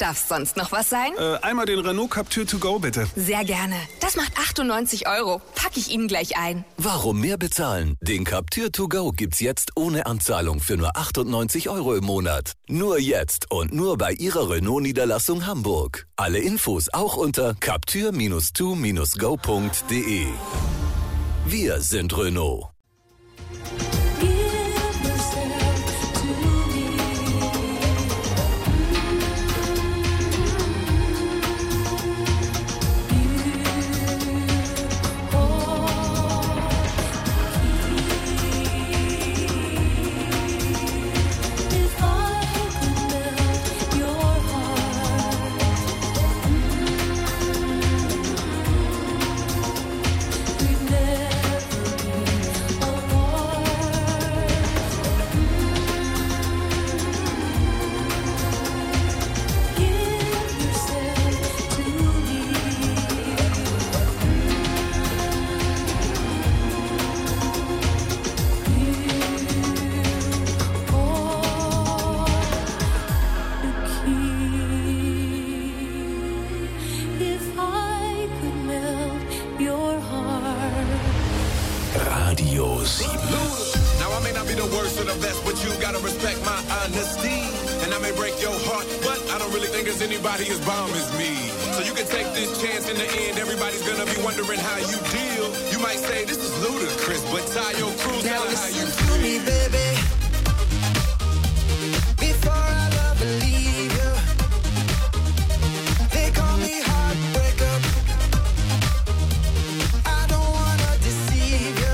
Darf's sonst noch was sein? Einmal den Renault Captur To Go, bitte. Sehr gerne. Das macht 98 €. Pack ich Ihnen gleich ein. Warum mehr bezahlen? Den Captur To Go gibt's jetzt ohne Anzahlung für nur 98 € im Monat. Nur jetzt und nur bei Ihrer Renault-Niederlassung Hamburg. Alle Infos auch unter captur-to-go.de. Wir sind Renault. Radio 7. Now I may not be the worst or the best, but you gotta respect my honesty. And I may break your heart, but I don't really think there's anybody as bomb as me. So you can take this chance in the end, everybody's gonna be wondering how you deal. You might say this is ludicrous, but Tayo Cruz, tell her how you feel. Me, baby. Before I love and leave you, they call me heartbreaker. I don't wanna deceive you.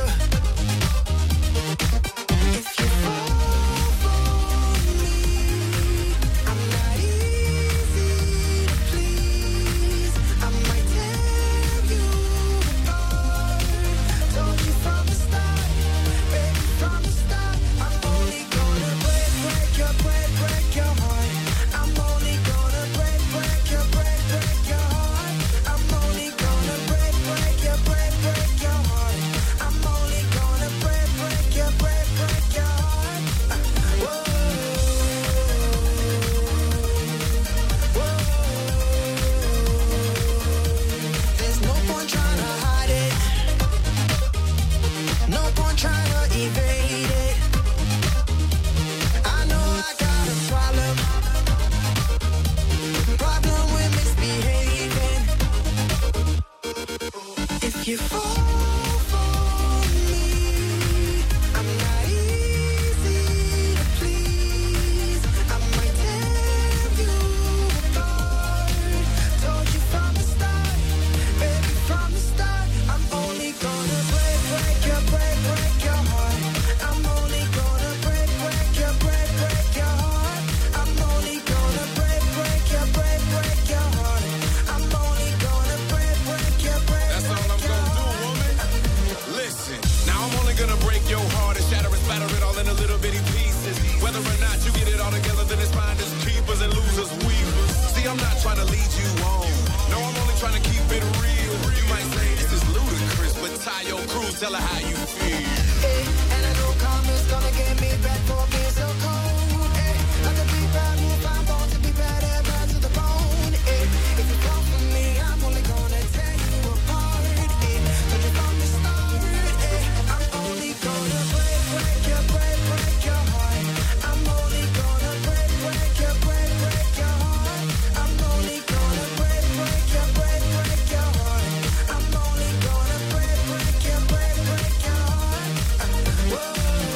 If you fall for me, I'm not easy to please. I might tear you apart. Told you from the start, baby, from the start. I'm only gonna break your heart. I'm only gonna break your heart. I'm only gonna break your heart. I'm only gonna break your heart. Whoa. There's no point trying to hide it. No point trying to evade it. I know I got a problem with misbehaving. If you fall for me, I'm not easy to please. I might tear you apart. Told you from the start, baby, from the start. I'm only gonna break your heart. I'm only gonna break your heart. I'm only gonna break your heart. I'm only gonna break your That's all I'm gonna do, woman. Listen, now I'm only gonna break your heart and shatter and splatter it all into little bitty pieces. Whether or not you get it all together, then it's finders, keepers, and losers, weavers. See, I'm not trying to lead you on. No, I'm only trying to keep it real. You might say this is ludicrous, but Tayo Cruz, tell her how you feel. Hey, and I know karma's gonna get me back for being so cold. Hey, like a big bad move, I'm born to be bad and bad to the bone. Hey, if you fall for me, I'm only gonna tear you apart. Hey, told you from the start. Hey, I'm only gonna break your heart. I'm only gonna break your heart. I'm only gonna break your heart. I'm only gonna break your heart. Whoa.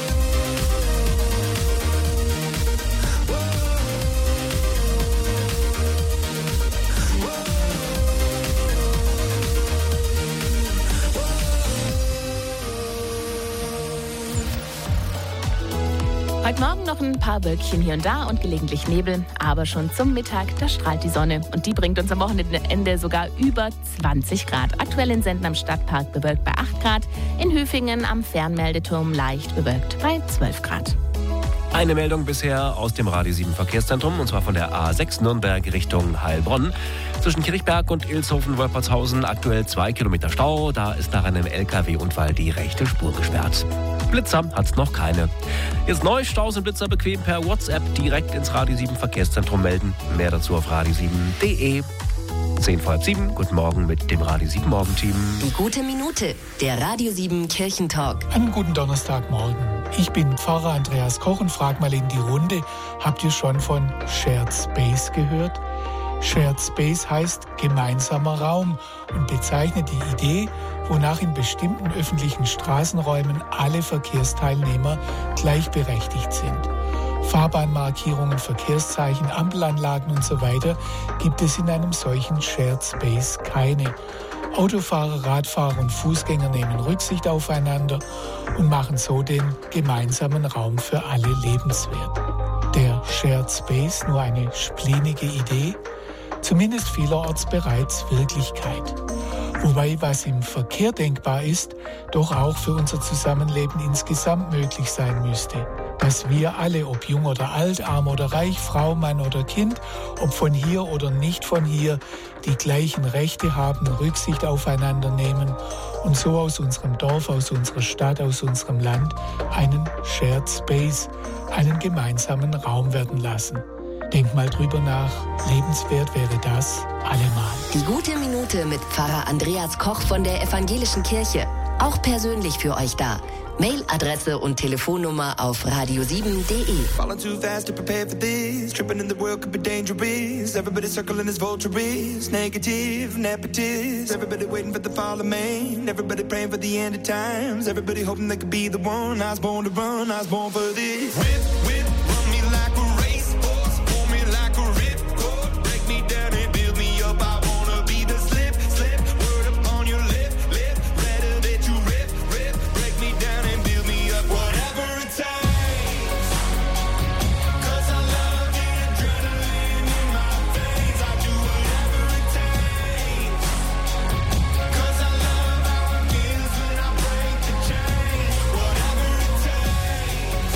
Heute Morgen noch ein paar Wölkchen hier und da und gelegentlich Nebel, aber schon zum Mittag, da strahlt die Sonne und die bringt uns am Wochenende sogar über 20 Grad. Aktuell in Senden am Stadtpark bewölkt bei 8 Grad, in Höfingen am Fernmeldeturm leicht bewölkt bei 12 Grad. Eine Meldung bisher aus dem Radio 7 Verkehrszentrum, und zwar von der A6 Nürnberg Richtung Heilbronn. Zwischen Kirchberg und Ilshofen-Wolpertshausen aktuell 2 Kilometer Stau. Da ist nach einem LKW-Unfall die rechte Spur gesperrt. Blitzer hat's noch keine. Jetzt neu, Staus und Blitzer bequem per WhatsApp direkt ins Radio 7 Verkehrszentrum melden. Mehr dazu auf radio7.de. 6:10, guten Morgen mit dem Radio 7 Morgenteam. Die gute Minute, der Radio 7 Kirchentalk. Einen guten Donnerstagmorgen. Ich bin Pfarrer Andreas Koch und frage mal in die Runde, habt ihr schon von Shared Space gehört? Shared Space heißt gemeinsamer Raum und bezeichnet die Idee, wonach in bestimmten öffentlichen Straßenräumen alle Verkehrsteilnehmer gleichberechtigt sind. Fahrbahnmarkierungen, Verkehrszeichen, Ampelanlagen und so weiter gibt es in einem solchen Shared Space keine. Autofahrer, Radfahrer und Fußgänger nehmen Rücksicht aufeinander und machen so den gemeinsamen Raum für alle lebenswert. Der Shared Space nur eine splinige Idee, zumindest vielerorts bereits Wirklichkeit. Wobei, was im Verkehr denkbar ist, doch auch für unser Zusammenleben insgesamt möglich sein müsste. Dass wir alle, ob jung oder alt, arm oder reich, Frau, Mann oder Kind, ob von hier oder nicht von hier, die gleichen Rechte haben, Rücksicht aufeinander nehmen und so aus unserem Dorf, aus unserer Stadt, aus unserem Land einen Shared Space, einen gemeinsamen Raum werden lassen. Denk mal drüber nach, lebenswert wäre das allemal. Die gute Minute mit Pfarrer Andreas Koch von der Evangelischen Kirche. Auch persönlich für euch da. Mailadresse und Telefonnummer auf radio7.de. Falling too fast to prepare for this. Tripping in the world could be dangerous. Everybody circling as vultures. Negative, nepotist. Everybody waiting for the fall of man. Everybody praying for the end of times. Everybody hoping they could be the one. I was born to run, I was born for this. Whip, run me like a racehorse. Pull me like a ripcord. Break me down and build me up. I wanna be the slip. Word upon your lip. Rather that you rip. Break me down and build me up. Whatever it takes. 'Cause I love the adrenaline in my veins. I do whatever it takes. 'Cause I love how it feels when I break the chains. Whatever it takes.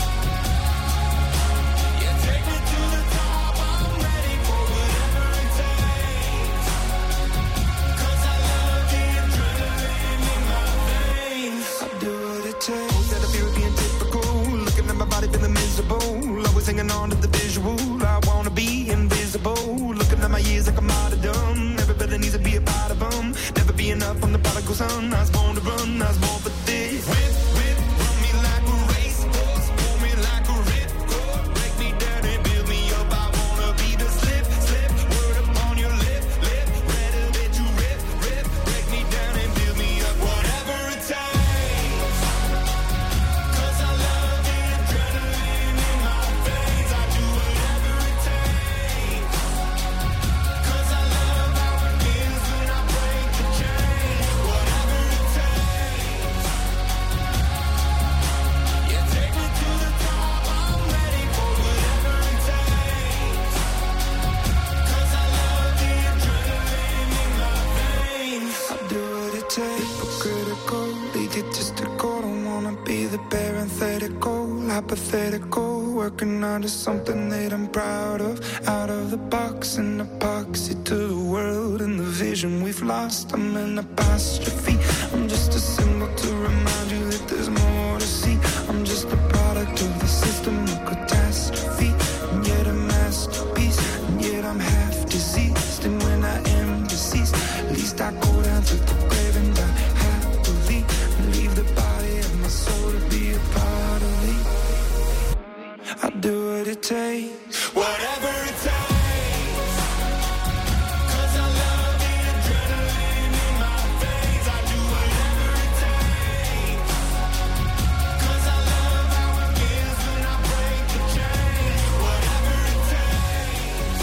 Yeah, take me to the top. I'm ready for whatever it takes. 'Cause I love the adrenaline in my veins. I do what it takes. That I feel being typical. Looking at my body feeling miserable. Always hanging on to the visual. I wanna be invisible. Looking at my years like I'm martyrdom. Everybody needs to be a part of them. Never be enough, I'm the prodigal son. I was born to run, I was born for this. Whip, run me like a racehorse. Pull me like a ripcord. Break me down and build me up. I wanna be the slip. Word upon your lip. Rather that you rip. Break me down and build me up. Whatever it takes. 'Cause I love the adrenaline in my veins. I do whatever it takes. 'Cause I love how it feels when I break the chains. Whatever it takes. Yeah, take me to the top. I'm ready for whatever it takes. 'Cause I love the adrenaline in my veins. I do what it takes. Hypocritical, egotistical. Don't wanna be the parenthetical, hypothetical. Working onto something that I'm proud of. Out of the box, an epoxy to the world and the vision we've lost. I'm an apostrophe. I'm just a symbol to remind you that there's more to see. I'm just a product of the system of catastrophe. And yet a masterpiece. And yet I'm half diseased. And when I am deceased, at least I go down to the grave and die happily. And leave the body of my soul to be a part of me. I do what it takes. Whatever it takes. 'Cause I love the adrenaline in my veins. I do whatever it takes. 'Cause I love how it feels when I break the chains. Whatever it takes.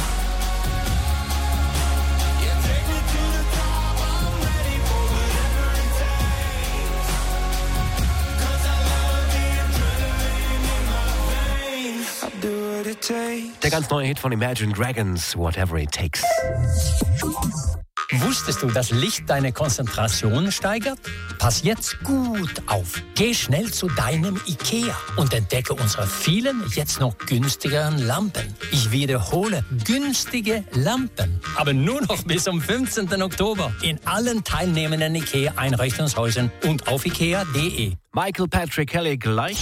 Yeah, take me to the top. I'm ready for whatever it takes. 'Cause I love the adrenaline in my veins. I do what it takes. Der ganz neue Hit von Imagine Dragons, Whatever It Takes. Wusstest du, dass Licht deine Konzentration steigert? Pass jetzt gut auf. Geh schnell zu deinem IKEA und entdecke unsere vielen, jetzt noch günstigeren Lampen. Ich wiederhole, günstige Lampen. Aber nur noch bis zum 15. Oktober in allen teilnehmenden IKEA-Einrichtungshäusern und auf ikea.de. Michael Patrick Kelly gleich.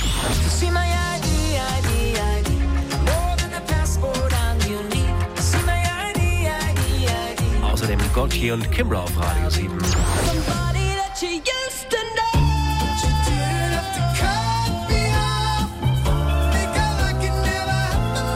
Außerdem Gotye und Kimbra auf Radio 7.